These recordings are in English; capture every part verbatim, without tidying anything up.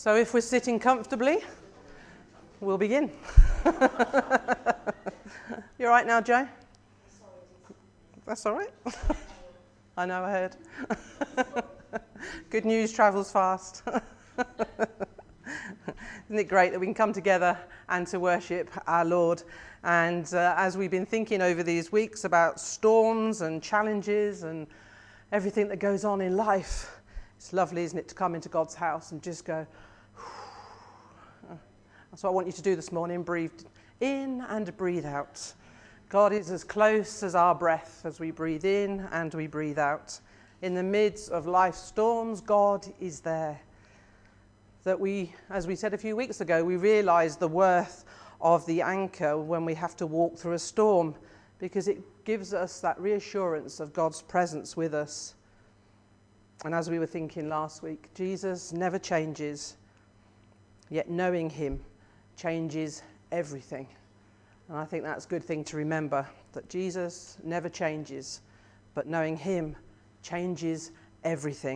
So if we're sitting comfortably, we'll begin. You all right now, Joe? That's all right. I know, I heard. Good news travels fast. Isn't it great that we can come together and to worship our Lord? And uh, as we've been thinking over these weeks about storms and challenges and everything that goes on in life, it's lovely, isn't it, to come into God's house and just go, that's what I want you to do this morning, breathe in and breathe out. God is as close as our breath as we breathe in and we breathe out. In the midst of life's storms, God is there. That we, as we said a few weeks ago, we realise the worth of the anchor when we have to walk through a storm, because it gives us that reassurance of God's presence with us. And as we were thinking last week, Jesus never changes, yet knowing him changes everything. And I think that's a good thing to remember, that Jesus never changes, but knowing him changes everything.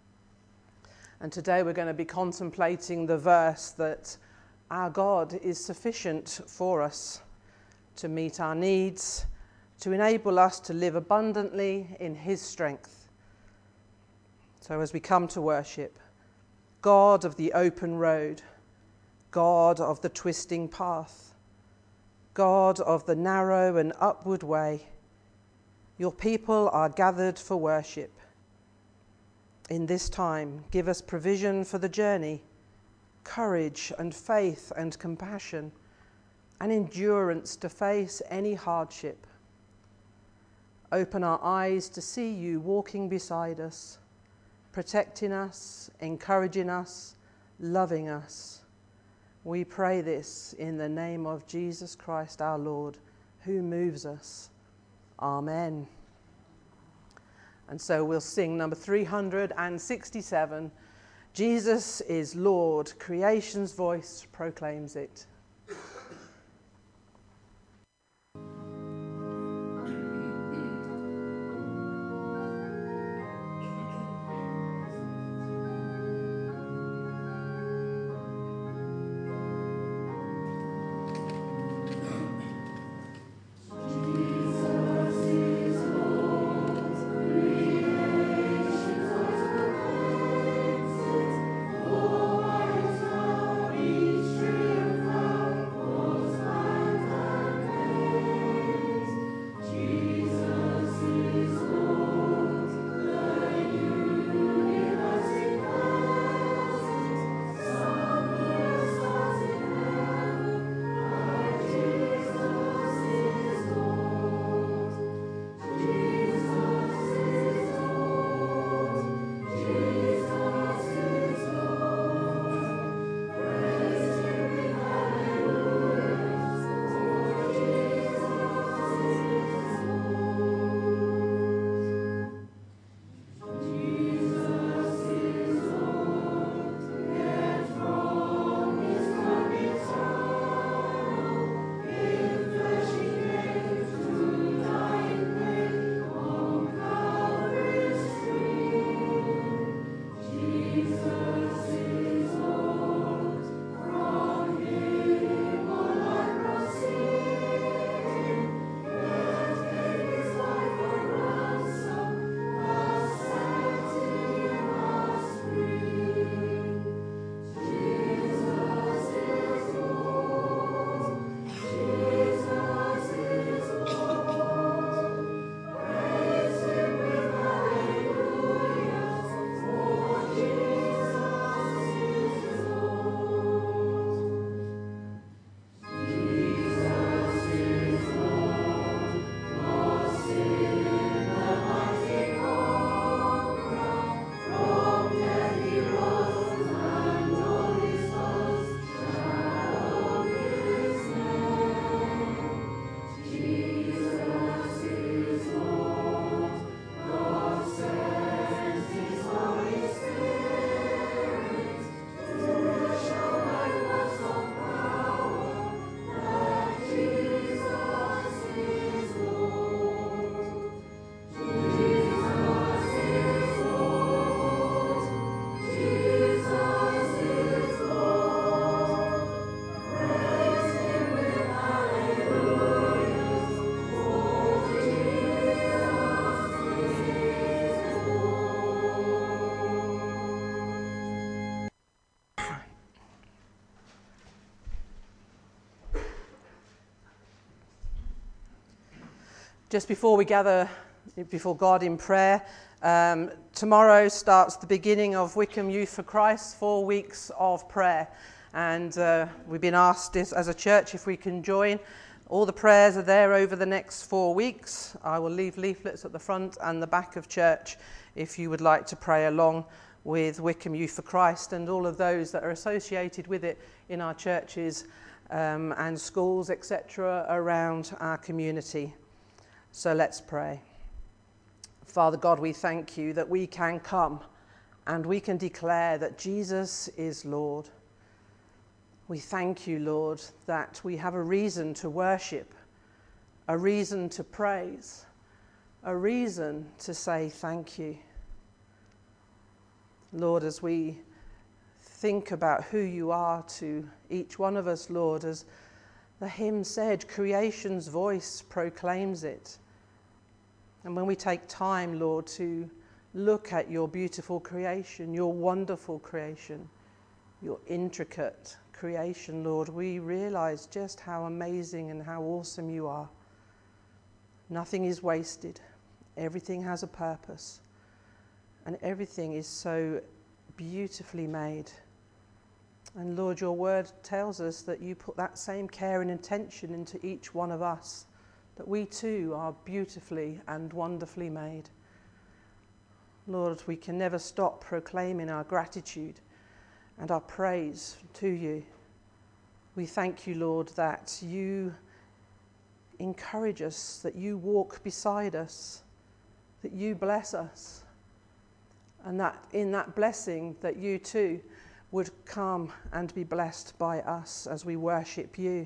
And today we're going to be contemplating the verse that our God is sufficient for us to meet our needs, to enable us to live abundantly in his strength. So as we come to worship, God of the open road, God of the twisting path, God of the narrow and upward way, your people are gathered for worship. In this time, give us provision for the journey, courage and faith and compassion, and endurance to face any hardship. Open our eyes to see you walking beside us, protecting us, encouraging us, loving us. We pray this in the name of Jesus Christ our Lord, who moves us. Amen. And so we'll sing number three hundred sixty-seven, Jesus is Lord, creation's voice proclaims it. Tree of life. Just before we gather before God in prayer, um, tomorrow starts the beginning of Wickham Youth for Christ, four weeks of prayer. And uh, we've been asked as, as a church if we can join. All the prayers are there over the next four weeks. I will leave leaflets at the front and the back of church if you would like to pray along with Wickham Youth for Christ and all of those that are associated with it in our churches um, and schools, et cetera, around our community. So let's pray. Father God, we thank you that we can come and we can declare that Jesus is Lord. We thank you, Lord, that we have a reason to worship, a reason to praise, a reason to say thank you. Lord, as we think about who you are to each one of us, Lord, as the hymn said, creation's voice proclaims it. And when we take time, Lord, to look at your beautiful creation, your wonderful creation, your intricate creation, Lord, we realize just how amazing and how awesome you are. Nothing is wasted. Everything has a purpose. And everything is so beautifully made. And Lord, your word tells us that you put that same care and intention into each one of us, that we too are beautifully and wonderfully made. Lord, we can never stop proclaiming our gratitude and our praise to you. We thank you, Lord, that you encourage us, that you walk beside us, that you bless us, and that in that blessing that you too would come and be blessed by us as we worship you.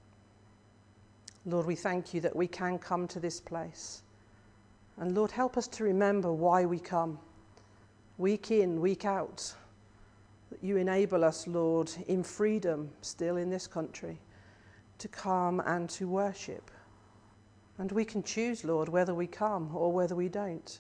Lord, we thank you that we can come to this place. And Lord, help us to remember why we come, week in, week out, that you enable us, Lord, in freedom still in this country, to come and to worship. And we can choose, Lord, whether we come or whether we don't.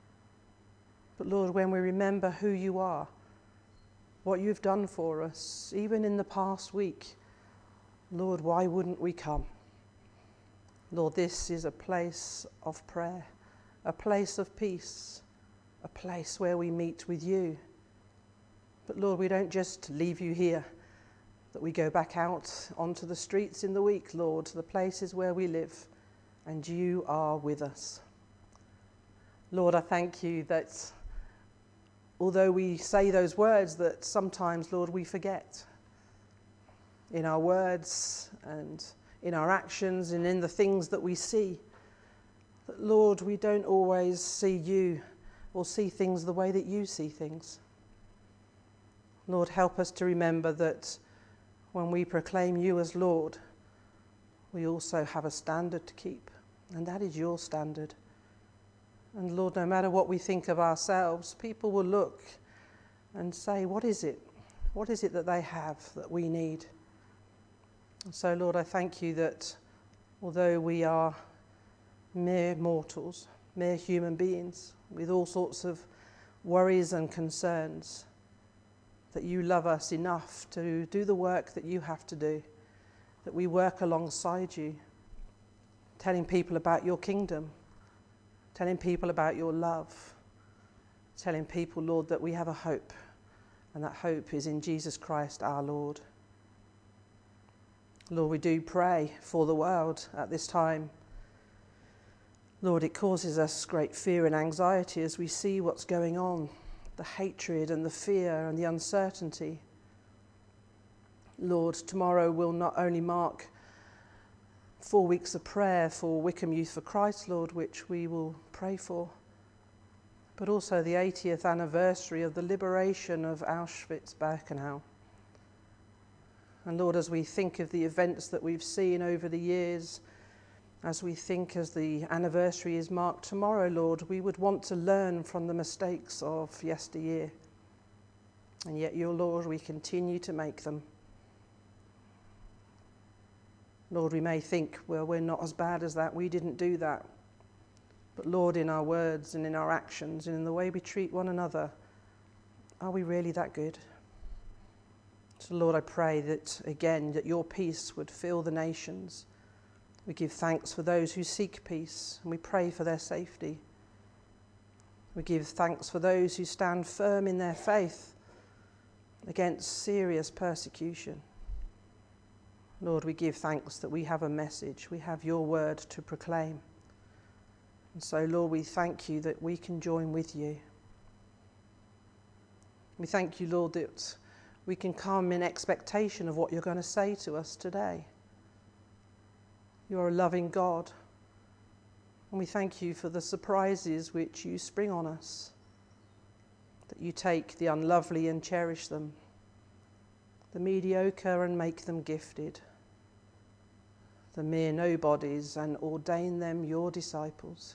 But Lord, when we remember who you are, what you've done for us, even in the past week, Lord, why wouldn't we come? Lord, this is a place of prayer, a place of peace, a place where we meet with you. But Lord, we don't just leave you here, that we go back out onto the streets in the week, Lord, to the places where we live, and you are with us. Lord, I thank you that although we say those words, that sometimes, Lord, we forget in our words and in our actions and in the things that we see. That, Lord, we don't always see you or see things the way that you see things. Lord, help us to remember that when we proclaim you as Lord, we also have a standard to keep, and that is your standard. And Lord, no matter what we think of ourselves, people will look and say, what is it? What is it that they have that we need? And so, Lord, I thank you that although we are mere mortals, mere human beings with all sorts of worries and concerns, that you love us enough to do the work that you have to do, that we work alongside you, telling people about your kingdom, telling people about your love, telling people, Lord, that we have a hope, and that hope is in Jesus Christ our Lord. Lord, we do pray for the world at this time. Lord, it causes us great fear and anxiety as we see what's going on, the hatred and the fear and the uncertainty. Lord, tomorrow will not only mark four weeks of prayer for Wickham Youth for Christ, Lord, which we will pray for, but also the eightieth anniversary of the liberation of Auschwitz-Birkenau. And Lord, as we think of the events that we've seen over the years, as we think as the anniversary is marked tomorrow, Lord, we would want to learn from the mistakes of yesteryear. And yet, your Lord, we continue to make them. Lord, we may think, well, we're not as bad as that, we didn't do that. But Lord, in our words and in our actions and in the way we treat one another, are we really that good? So Lord, I pray that, again, that your peace would fill the nations, We give thanks for those who seek peace, and we pray for their safety. We give thanks for those who stand firm in their faith against serious persecution. Lord, we give thanks that we have a message, we have your word to proclaim. And so, Lord, we thank you that we can join with you. We thank you, Lord, that we can come in expectation of what you're going to say to us today. You're a loving God, and we thank you for the surprises which you spring on us, that you take the unlovely and cherish them, the mediocre and make them gifted, the mere nobodies and ordain them your disciples.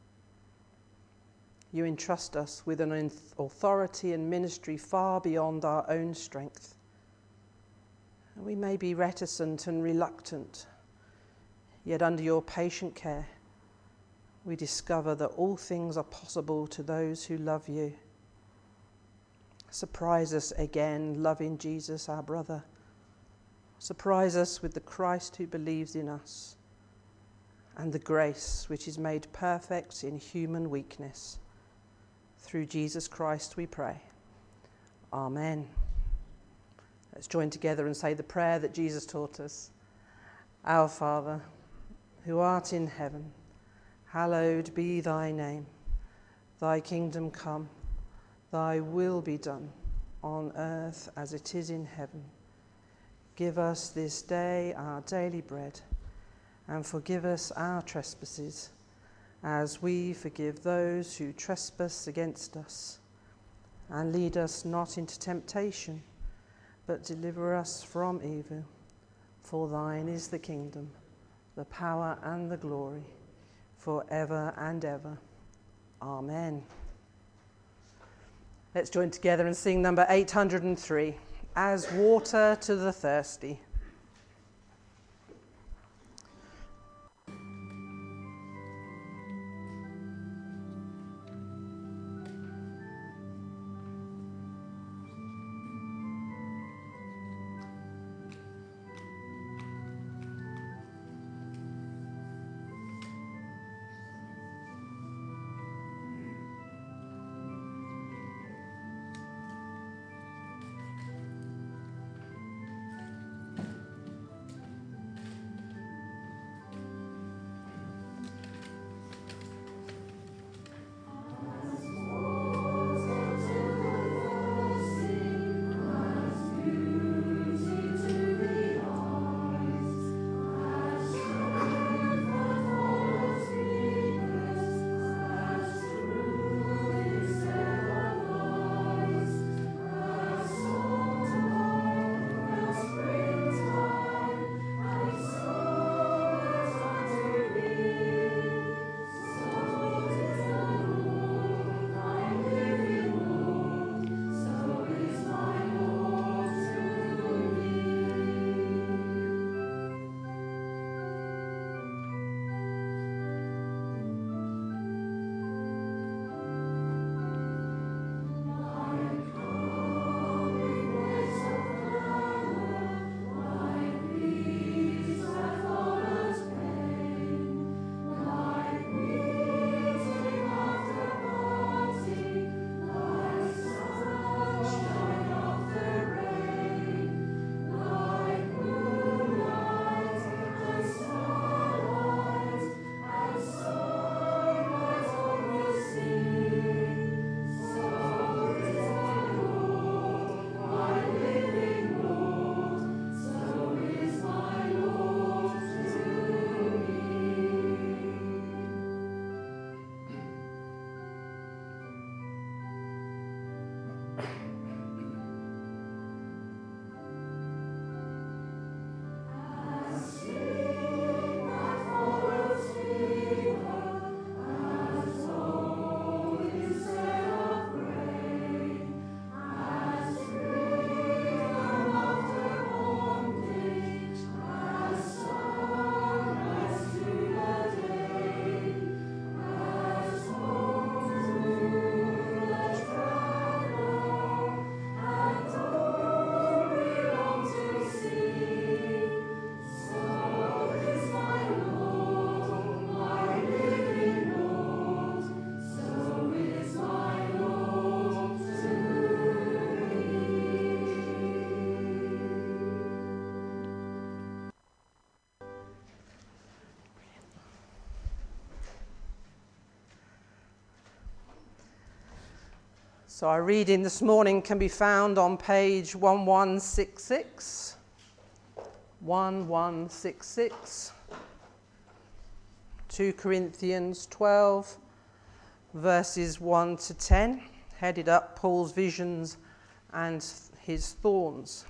You entrust us with an authority and ministry far beyond our own strength. And we may be reticent and reluctant, yet under your patient care, we discover that all things are possible to those who love you. Surprise us again, loving Jesus, our brother. Surprise us with the Christ who believes in us, and the grace which is made perfect in human weakness. Through Jesus Christ we pray. Amen. Let's join together and say the prayer that Jesus taught us. Our Father, who art in heaven, hallowed be thy name. Thy kingdom come, thy will be done, on earth as it is in heaven. Give us this day our daily bread, and forgive us our trespasses, as we forgive those who trespass against us. And lead us not into temptation, but deliver us from evil. For thine is the kingdom, the power and the glory, forever and ever. Amen. Let's join together and sing number eight hundred three, As Water to the Thirsty. So our reading this morning can be found on page one one six six. one one six six. two Corinthians twelve, verses one to ten, headed up Paul's visions and his thorns.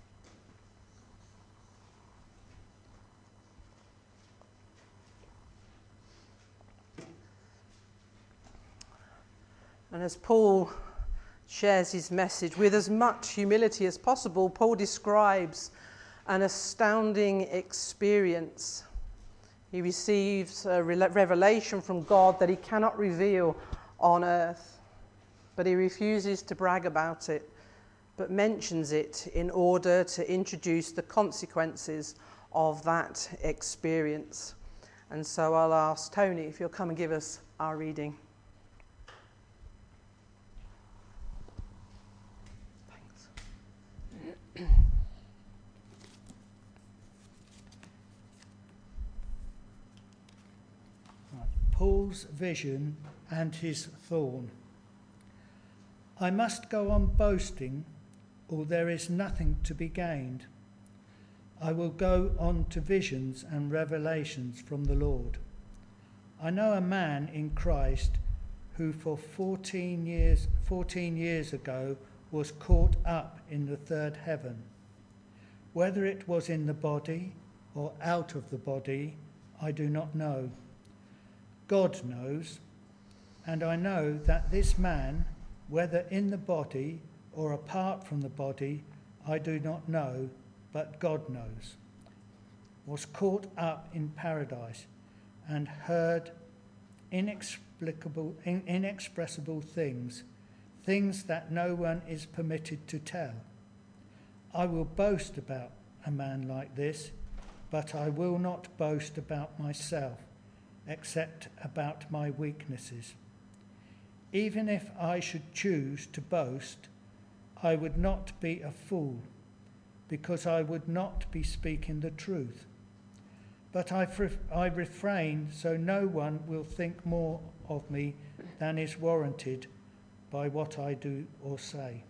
And as Paul shares his message with as much humility as possible, Paul describes an astounding experience. He receives a revelation from God that he cannot reveal on earth, but he refuses to brag about it, but mentions it in order to introduce the consequences of that experience. And so I'll ask Tony if you'll come and give us our reading. Paul's vision and his thorn. I must go on boasting, or there is nothing to be gained. I will go on to visions and revelations from the Lord. I know a man in Christ who for fourteen years, fourteen years ago was caught up in the third heaven. Whether it was in the body or out of the body, I do not know. God knows, and I know that this man, whether in the body or apart from the body, I do not know, but God knows, was caught up in paradise and heard inexplicable, inexpressible things, things that no one is permitted to tell. I will boast about a man like this, but I will not boast about myself, except about my weaknesses. Even if I should choose to boast, I would not be a fool, because I would not be speaking the truth. But I, I refrain so no one will think more of me than is warranted by what I do or say.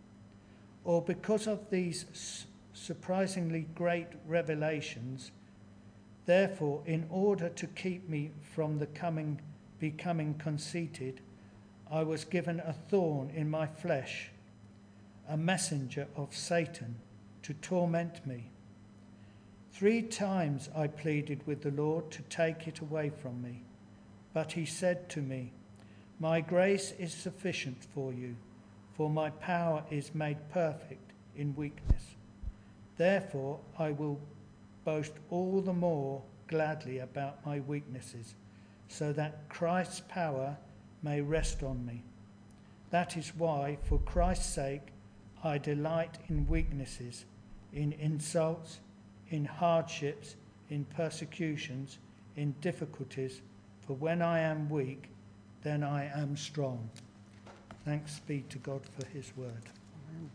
Or because of these surprisingly great revelations, therefore, in order to keep me from the coming, becoming conceited, I was given a thorn in my flesh, a messenger of Satan to torment me. Three times I pleaded with the Lord to take it away from me, but he said to me, "My grace is sufficient for you, for my power is made perfect in weakness. Therefore, I will boast all the more gladly about my weaknesses, so that Christ's power may rest on me. That is why, for Christ's sake, I delight in weaknesses, in insults, in hardships, in persecutions, in difficulties, for when I am weak, then I am strong." Thanks be to God for his word. Amen.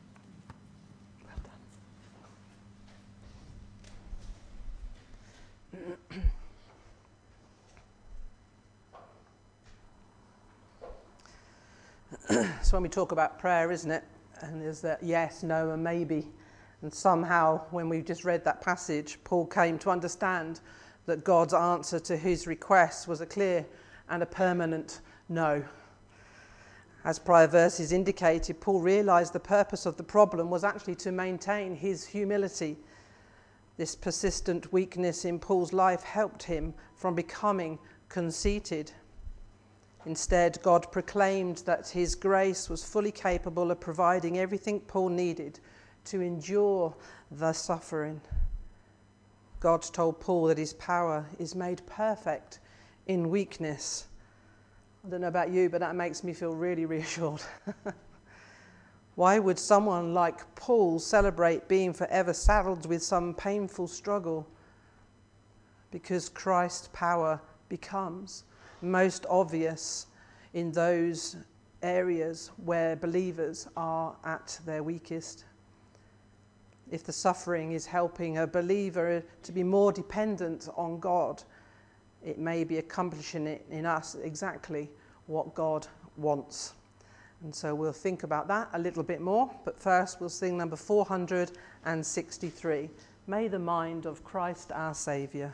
Well done. So when we talk about prayer, isn't it? And there's that yes, no, and maybe. And somehow, when we just read that passage, Paul came to understand that God's answer to his request was a clear and a permanent no. As prior verses indicated, Paul realised the purpose of the problem was actually to maintain his humility. This persistent weakness in Paul's life helped him from becoming conceited. Instead, God proclaimed that his grace was fully capable of providing everything Paul needed to endure the suffering. God told Paul that his power is made perfect in weakness. I don't know about you, but that makes me feel really reassured. Why would someone like Paul celebrate being forever saddled with some painful struggle? Because Christ's power becomes most obvious in those areas where believers are at their weakest. If the suffering is helping a believer to be more dependent on God, it may be accomplishing it in us exactly what God wants. And so we'll think about that a little bit more, but first we'll sing number four hundred sixty-three, May the Mind of Christ our Saviour.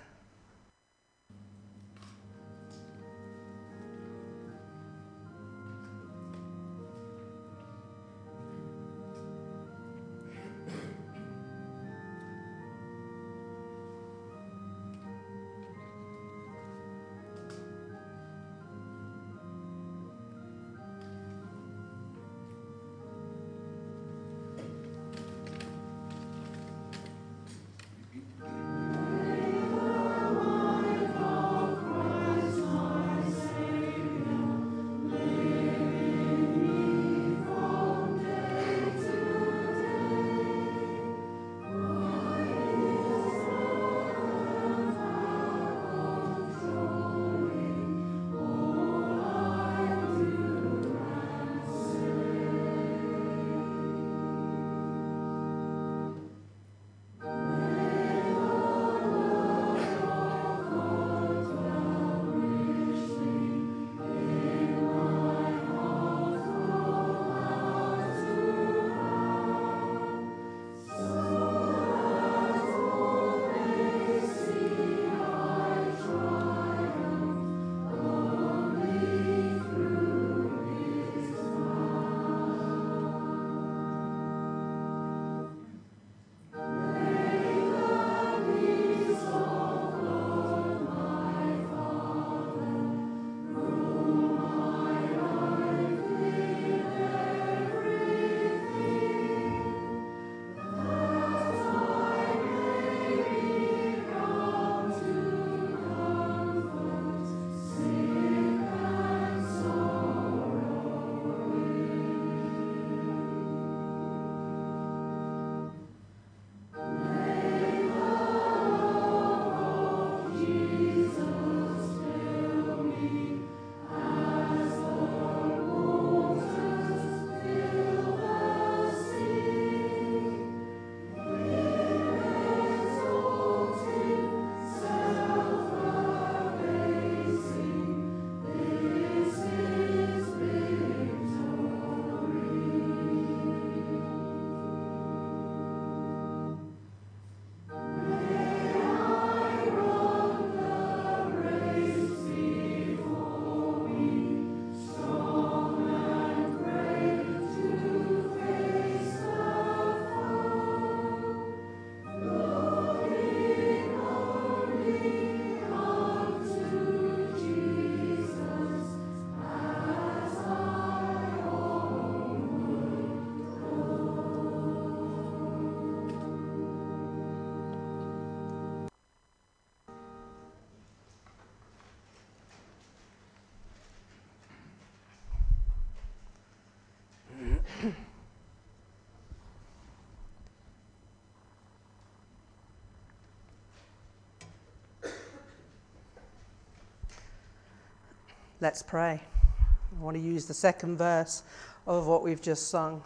Let's pray. I want to use the second verse of what we've just sung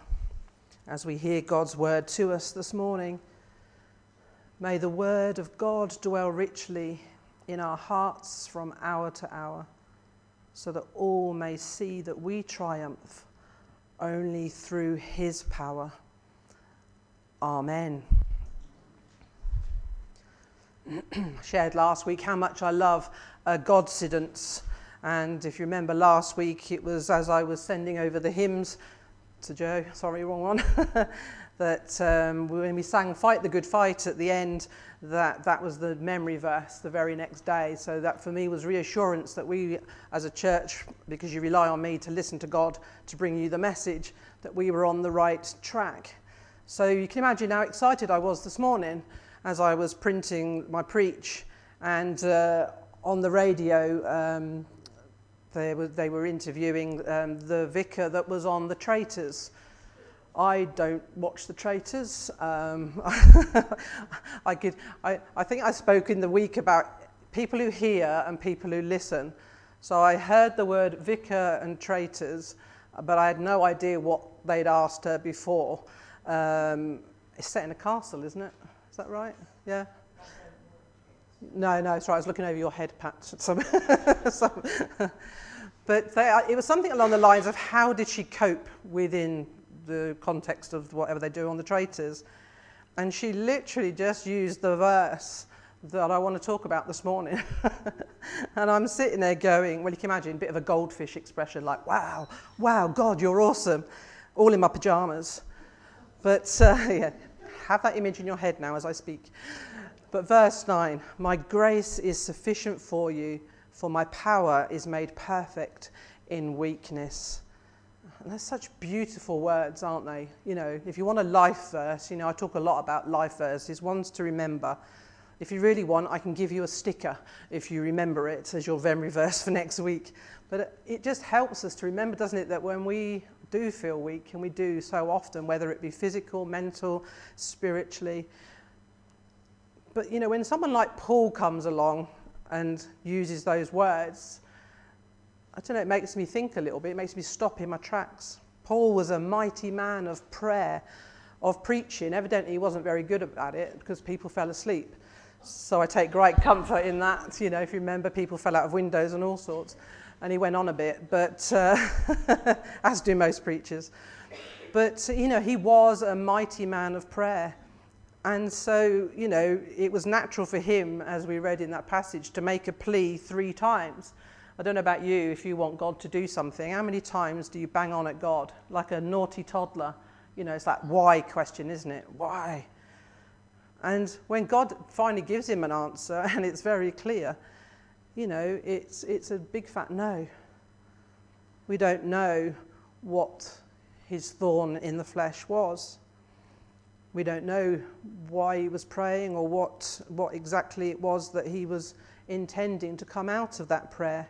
as we hear God's word to us this morning. May the word of God dwell richly in our hearts from hour to hour, so that all may see that we triumph only through his power. Amen. I shared last week how much I love uh, Godsidence. And if you remember last week, it was as I was sending over the hymns to Joe, sorry, wrong one, that um, when we sang Fight the Good Fight at the end, that that was the memory verse the very next day. So that for me was reassurance that we as a church, because you rely on me to listen to God to bring you the message, that we were on the right track. So you can imagine how excited I was this morning as I was printing my preach, and uh, on the radio um, They were, they were interviewing um, the vicar that was on The Traitors. I don't watch The Traitors. Um, I, could, I, I think I spoke in the week about people who hear and people who listen. So I heard the word vicar and traitors, but I had no idea what they'd asked her before. Um, it's set in a castle, isn't it? Is that right? Yeah? No, no, it's right. I was looking over your head, Pat. Some, some But they, it was something along the lines of how did she cope within the context of whatever they do on the traitors. And she literally just used the verse that I want to talk about this morning. And I'm sitting there going, well, you can imagine a bit of a goldfish expression, like, wow, wow, God, you're awesome, all in my pajamas. But uh, yeah, have that image in your head now as I speak. But verse nine, my grace is sufficient for you, for my power is made perfect in weakness. And they're such beautiful words, aren't they? You know, if you want a life verse, you know, I talk a lot about life verses, ones to remember. If you really want, I can give you a sticker if you remember it as your memory verse for next week. But it just helps us to remember, doesn't it, that when we do feel weak, and we do so often, whether it be physical, mental, spiritually. But, you know, when someone like Paul comes along and uses those words, I don't know, it makes me think a little bit. It makes me stop in my tracks. Paul was a mighty man of prayer, of preaching. Evidently, he wasn't very good at it because people fell asleep. So I take great comfort in that. You know, if you remember, people fell out of windows and all sorts. And he went on a bit, but uh, as do most preachers. But, you know, he was a mighty man of prayer. And so, you know, it was natural for him, as we read in that passage, to make a plea three times. I don't know about you, if you want God to do something, how many times do you bang on at God? Like a naughty toddler. You know, it's that why question, isn't it? Why? And when God finally gives him an answer, and it's very clear, you know, it's it's a big fat no. We don't know what his thorn in the flesh was. We don't know why he was praying or what what exactly it was that he was intending to come out of that prayer.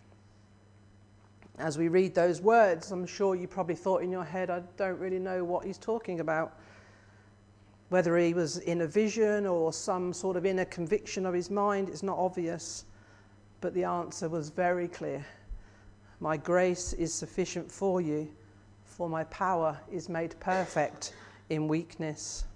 As we read those words, I'm sure you probably thought in your head, I don't really know what he's talking about. Whether he was in a vision or some sort of inner conviction of his mind, it's not obvious. But the answer was very clear. My grace is sufficient for you, for my power is made perfect in weakness.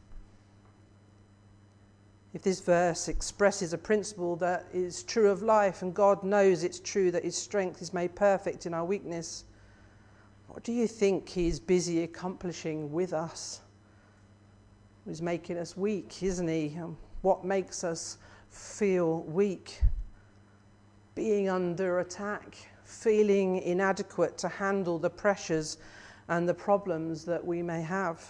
If this verse expresses a principle that is true of life, and God knows it's true that his strength is made perfect in our weakness, what do you think he's busy accomplishing with us? He's making us weak, isn't he? What makes us feel weak? Being under attack, feeling inadequate to handle the pressures and the problems that we may have.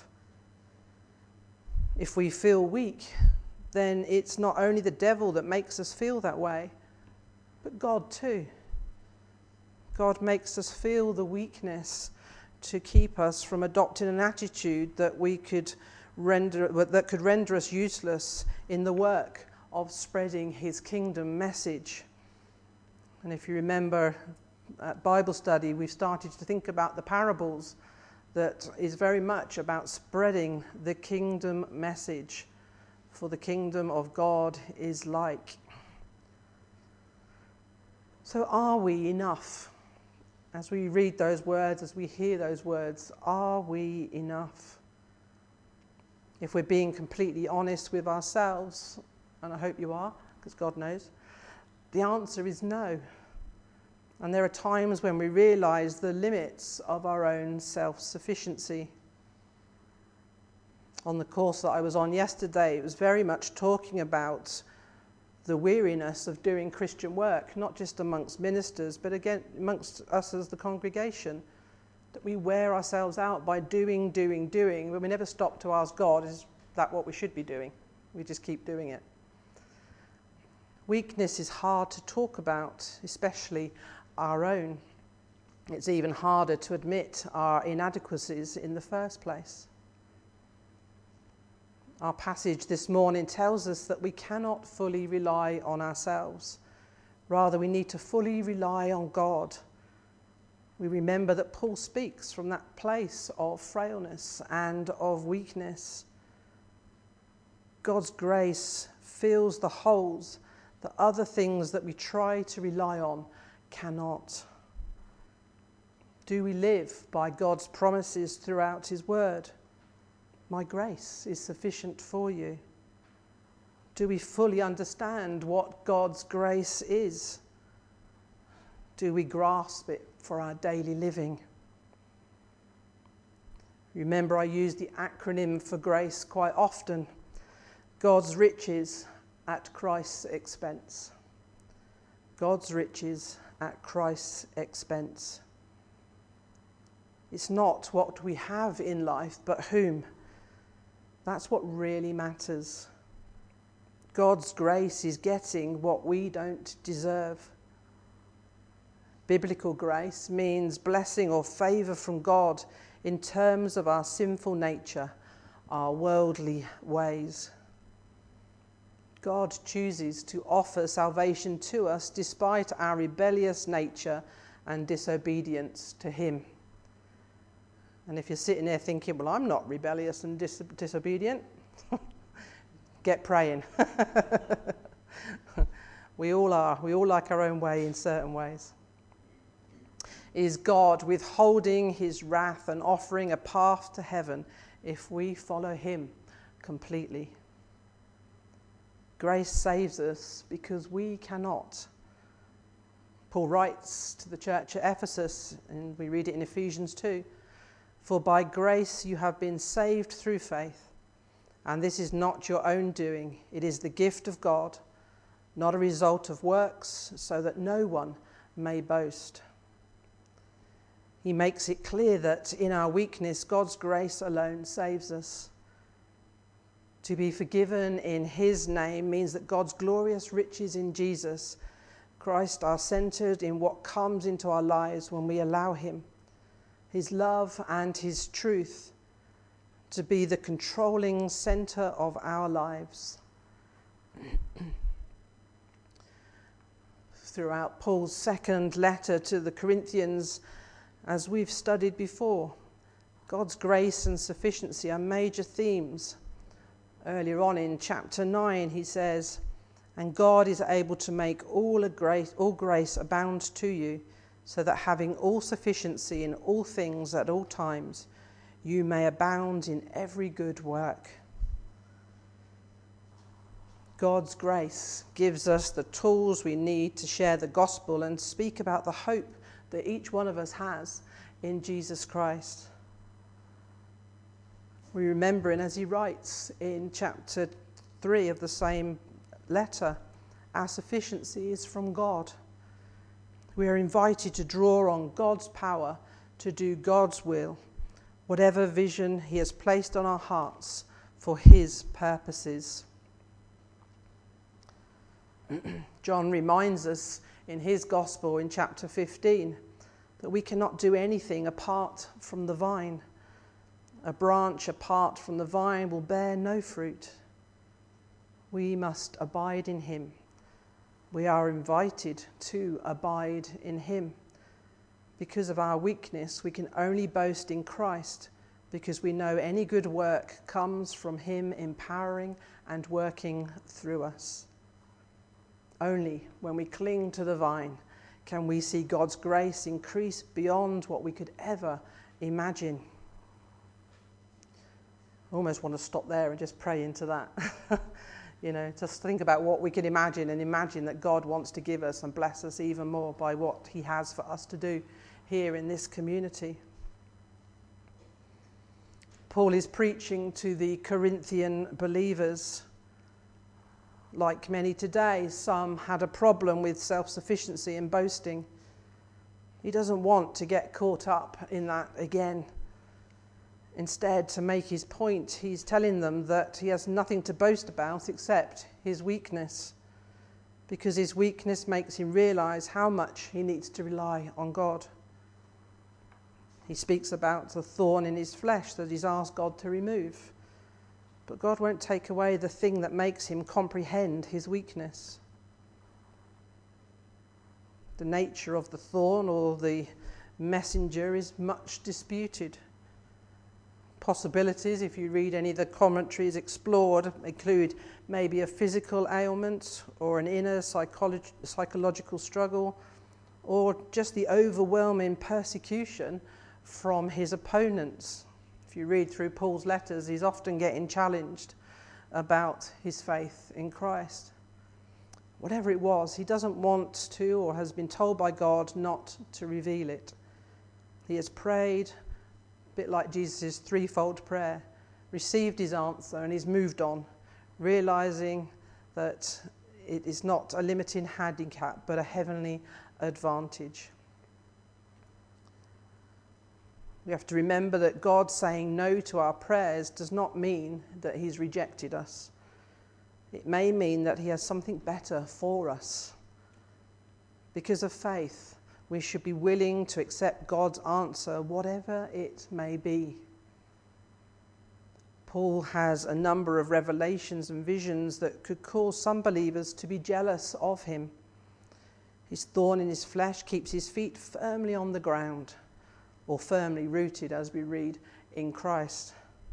If we feel weak, then it's not only the devil that makes us feel that way, but God too. God makes us feel the weakness to keep us from adopting an attitude that we could render that could render us useless in the work of spreading his kingdom message. And if you remember at Bible study, we've started to think about the parables that is very much about spreading the kingdom message. For the kingdom of God is like. So are we enough? As we read those words, as we hear those words, are we enough? If we're being completely honest with ourselves, and I hope you are, because God knows, the answer is no. And there are times when we realise the limits of our own self-sufficiency. On the course that I was on yesterday, it was very much talking about the weariness of doing Christian work, not just amongst ministers, but again amongst us as the congregation, that we wear ourselves out by doing, doing, doing, when we never stop to ask God, is that what we should be doing? We just keep doing it. Weakness is hard to talk about, especially our own. It's even harder to admit our inadequacies in the first place. Our passage this morning tells us that we cannot fully rely on ourselves. Rather, we need to fully rely on God. We remember that Paul speaks from that place of frailness and of weakness. God's grace fills the holes that other things that we try to rely on cannot. Do we live by God's promises throughout his word? My grace is sufficient for you. Do we fully understand what God's grace is? Do we grasp it for our daily living. Remember, I use the acronym for grace quite often. God's riches at Christ's expense. God's riches at Christ's expense. It's not what we have in life, but whom. That's what really matters. God's grace is getting what we don't deserve. Biblical grace means blessing or favour from God in terms of our sinful nature, our worldly ways. God chooses to offer salvation to us despite our rebellious nature and disobedience to him. And if you're sitting there thinking, well, I'm not rebellious and dis- disobedient, get praying. We all are. We all like our own way in certain ways. Is God withholding his wrath and offering a path to heaven if we follow him completely? Grace saves us because we cannot. Paul writes to the church at Ephesus, and we read it in Ephesians two, "For by grace you have been saved through faith, and this is not your own doing. It is the gift of God, not a result of works, so that no one may boast." He makes it clear that in our weakness, God's grace alone saves us. To be forgiven in his name means that God's glorious riches in Jesus Christ are centered in what comes into our lives when we allow him, his love and his truth, to be the controlling center of our lives. Throughout Paul's second letter to the Corinthians, as we've studied before, God's grace and sufficiency are major themes. Earlier on in chapter nine, he says, "And God is able to make all, a grace, all grace abound to you, so that having all sufficiency in all things at all times, you may abound in every good work." God's grace gives us the tools we need to share the gospel and speak about the hope that each one of us has in Jesus Christ. We remember, and as he writes in chapter three of the same letter, our sufficiency is from God. We are invited to draw on God's power to do God's will, whatever vision he has placed on our hearts for his purposes. John reminds us in his gospel in chapter fifteen that we cannot do anything apart from the vine. A branch apart from the vine will bear no fruit. We must abide in him. We are invited to abide in him. Because of our weakness, we can only boast in Christ, because we know any good work comes from him empowering and working through us. Only when we cling to the vine can we see God's grace increase beyond what we could ever imagine. I almost want to stop there and just pray into that. You know, just think about what we can imagine and imagine that God wants to give us and bless us even more by what he has for us to do here in this community. Paul is preaching to the Corinthian believers. Like many today, some had a problem with self-sufficiency and boasting. He doesn't want to get caught up in that again. Instead, to make his point, he's telling them that he has nothing to boast about except his weakness, because his weakness makes him realize how much he needs to rely on God. He speaks about the thorn in his flesh that he's asked God to remove. But God won't take away the thing that makes him comprehend his weakness. The nature of the thorn or the messenger is much disputed. Possibilities, if you read any of the commentaries explored, include maybe a physical ailment or an inner psycholo- psychological struggle, or just the overwhelming persecution from his opponents. If you read through Paul's letters, he's often getting challenged about his faith in Christ. Whatever it was, he doesn't want to or has been told by God not to reveal it. He has prayed, a bit like Jesus' threefold prayer, received his answer and he's moved on, realizing that it is not a limiting handicap but a heavenly advantage. We have to remember that God saying no to our prayers does not mean that he's rejected us. It may mean that he has something better for us. Because of faith, we should be willing to accept God's answer, whatever it may be. Paul has a number of revelations and visions that could cause some believers to be jealous of him. His thorn in his flesh keeps his feet firmly on the ground, or firmly rooted, as we read, in Christ.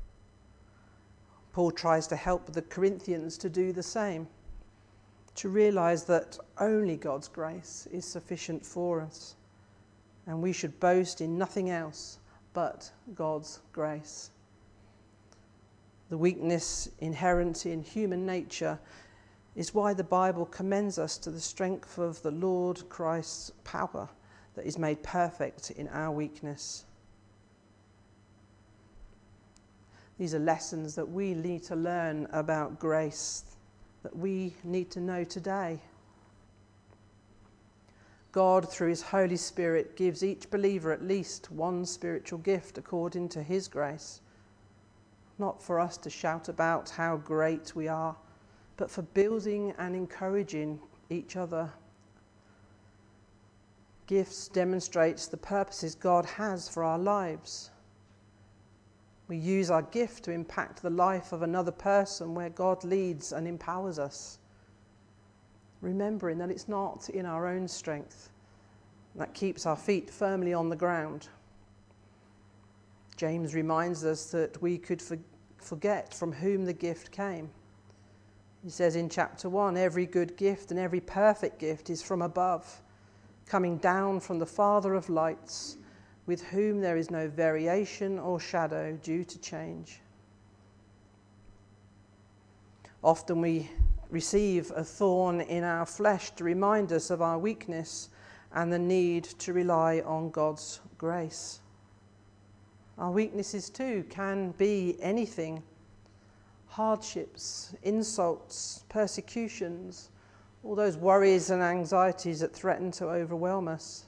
Paul tries to help the Corinthians to do the same, to realize that only God's grace is sufficient for us, and we should boast in nothing else but God's grace. The weakness inherent in human nature is why the Bible commends us to the strength of the Lord Christ's power that is made perfect in our weakness. These are lessons that we need to learn about grace, that we need to know today. God, through his Holy Spirit, gives each believer at least one spiritual gift according to his grace. Not for us to shout about how great we are, but for building and encouraging each other. Gifts demonstrates the purposes God has for our lives. We use our gift to impact the life of another person where God leads and empowers us, remembering that it's not in our own strength that keeps our feet firmly on the ground. James reminds us that we could for- forget from whom the gift came. He says in chapter one, every good gift and every perfect gift is from above, coming down from the Father of lights, with whom there is no variation or shadow due to change. Often we receive a thorn in our flesh to remind us of our weakness and the need to rely on God's grace. Our weaknesses too can be anything: hardships, insults, persecutions, all those worries and anxieties that threaten to overwhelm us.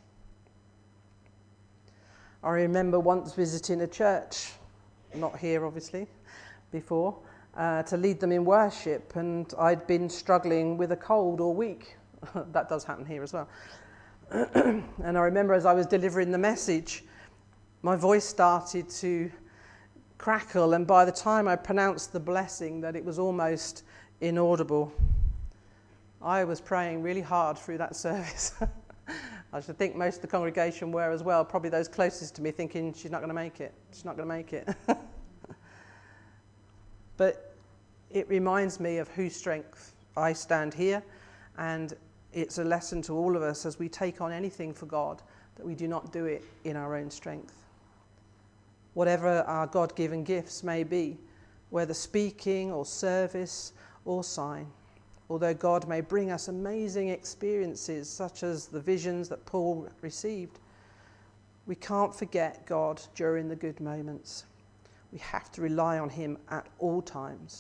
I remember once visiting a church, not here obviously, before, uh, to lead them in worship, and I'd been struggling with a cold all week. That does happen here as well. And I remember as I was delivering the message, my voice started to crackle, and by the time I pronounced the blessing, that it was almost inaudible. I was praying really hard through that service. I should think most of the congregation were as well, probably those closest to me, thinking she's not going to make it, she's not going to make it. But it reminds me of whose strength I stand here, and it's a lesson to all of us as we take on anything for God, that we do not do it in our own strength. Whatever our God-given gifts may be, whether speaking or service or sign, although God may bring us amazing experiences such as the visions that Paul received, we can't forget God during the good moments. We have to rely on him at all times.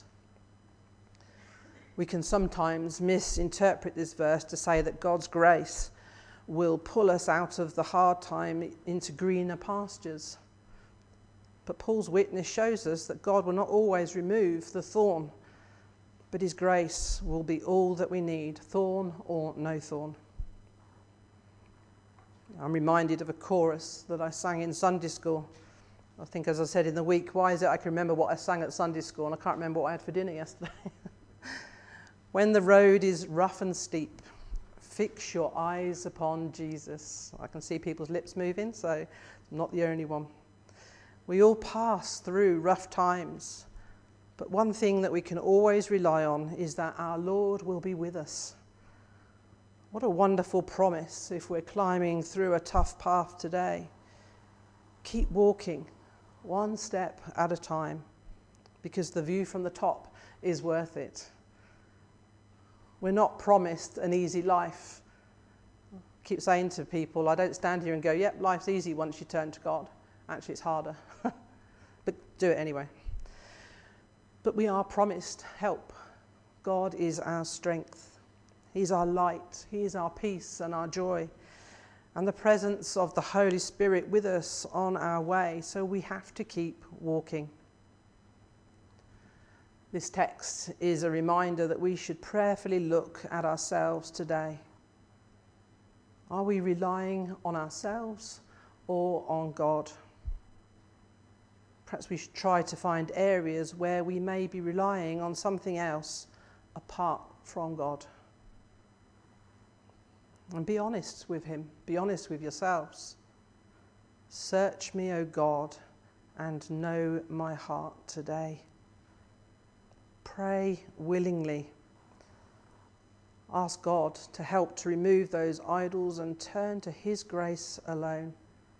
We can sometimes misinterpret this verse to say that God's grace will pull us out of the hard time into greener pastures. But Paul's witness shows us that God will not always remove the thorn, but his grace will be all that we need, thorn or no thorn. I'm reminded of a chorus that I sang in Sunday school. I think, as I said in the week, why is it I can remember what I sang at Sunday school and I can't remember what I had for dinner yesterday? When the road is rough and steep, fix your eyes upon Jesus. I can see people's lips moving, so I'm not the only one. We all pass through rough times, but one thing that we can always rely on is that our Lord will be with us. What a wonderful promise if we're climbing through a tough path today. Keep walking, one step at a time, because the view from the top is worth it. We're not promised an easy life. I keep saying to people, I don't stand here and go, yep, life's easy once you turn to God. Actually, it's harder. But do it anyway. But we are promised help. God is our strength. He's our light. He is our peace and our joy. And the presence of the Holy Spirit with us on our way. So we have to keep walking. This text is a reminder that we should prayerfully look at ourselves today. Are we relying on ourselves or on God? Perhaps we should try to find areas where we may be relying on something else apart from God. And be honest with him. Be honest with yourselves. Search me, O God, and know my heart today. Pray willingly. Ask God to help to remove those idols and turn to his grace alone.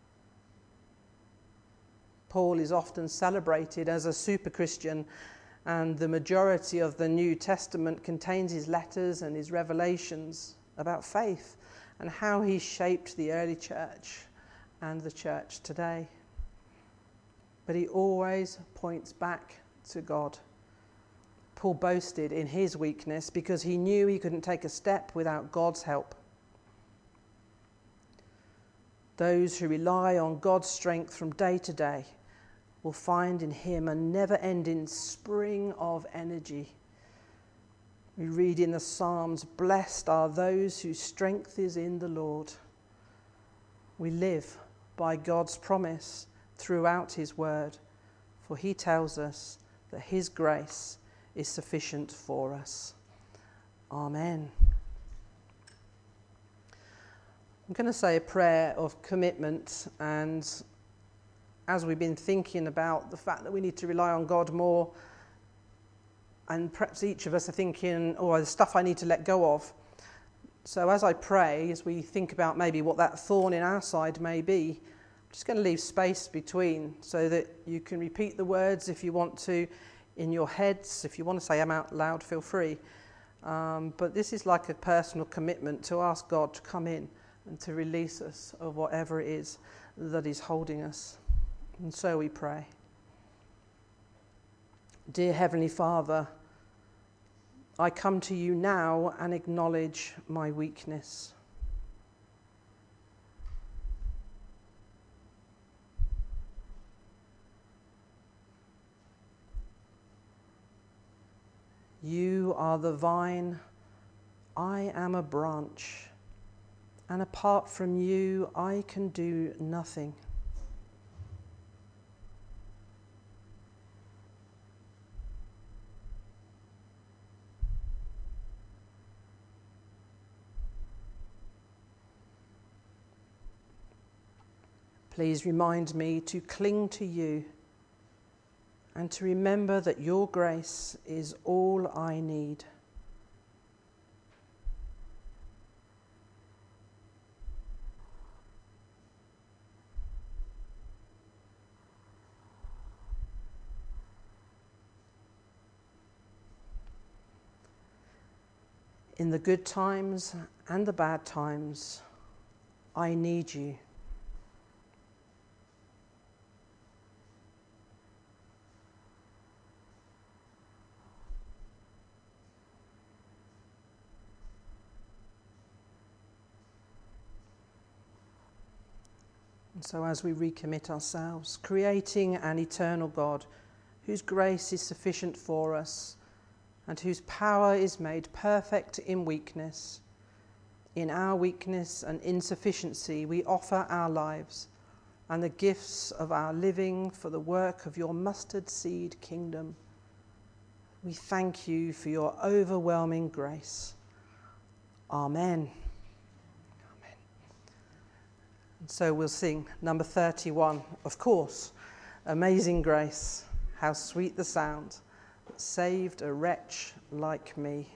Paul is often celebrated as a super Christian, and the majority of the New Testament contains his letters and his revelations about faith and how he shaped the early church and the church today. But he always points back to God. Paul boasted in his weakness because he knew he couldn't take a step without God's help. Those who rely on God's strength from day to day will find in him a never-ending spring of energy. We read in the Psalms, "Blessed are those whose strength is in the Lord." We live by God's promise throughout his word, for he tells us that his grace is sufficient for us. Amen. I'm going to say a prayer of commitment, and as we've been thinking about the fact that we need to rely on God more, and perhaps each of us are thinking, oh, there's stuff I need to let go of. So as I pray, as we think about maybe what that thorn in our side may be, I'm just going to leave space between so that you can repeat the words if you want to in your heads. If you want to say them out loud, feel free. Um, but this is like a personal commitment to ask God to come in and to release us of whatever it is that is holding us. And so we pray. Dear Heavenly Father, I come to you now and acknowledge my weakness. You are the vine, I am a branch, and apart from you, I can do nothing. Please remind me to cling to you and to remember that your grace is all I need. In the good times and the bad times, I need you. And so as we recommit ourselves, creating an eternal God whose grace is sufficient for us and whose power is made perfect in weakness, in our weakness and insufficiency we offer our lives and the gifts of our living for the work of your mustard seed kingdom. We thank you for your overwhelming grace. Amen. So we'll sing number thirty-one, of course, Amazing Grace, how sweet the sound that saved a wretch like me.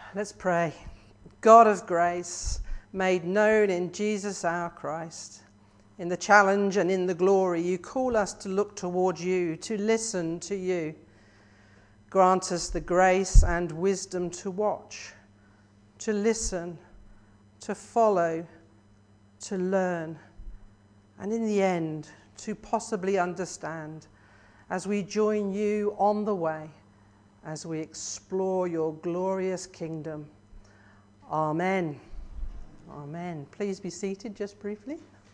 Let's pray. God of grace, made known in Jesus our Christ, in the challenge and in the glory, you call us to look toward you, to listen to you. Grant us the grace and wisdom to watch, to listen, to follow, to learn, and in the end, to possibly understand as we join you on the way, as we explore your glorious kingdom. Amen. Amen. Please be seated just briefly.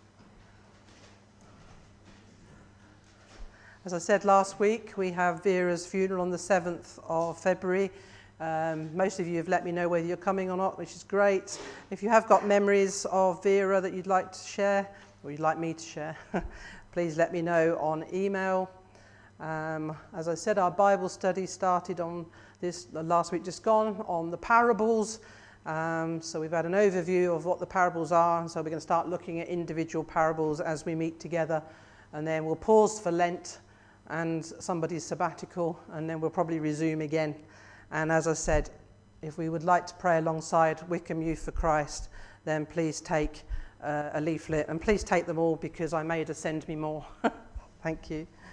As I said last week, we have Vera's funeral on the seventh of February. Um, most of you have let me know whether you're coming or not, which is great. If you have got memories of Vera that you'd like to share, or you'd like me to share, please let me know on email. Um, as I said, our Bible study started on this last week just gone on the parables. Um, so we've had an overview of what the parables are, and so we're going to start looking at individual parables as we meet together, and then we'll pause for Lent and somebody's sabbatical, and then we'll probably resume again. And as I said, if we would like to pray alongside Wickham Youth for Christ, then please take uh, a leaflet, and please take them all, because I made her send me more. Thank you.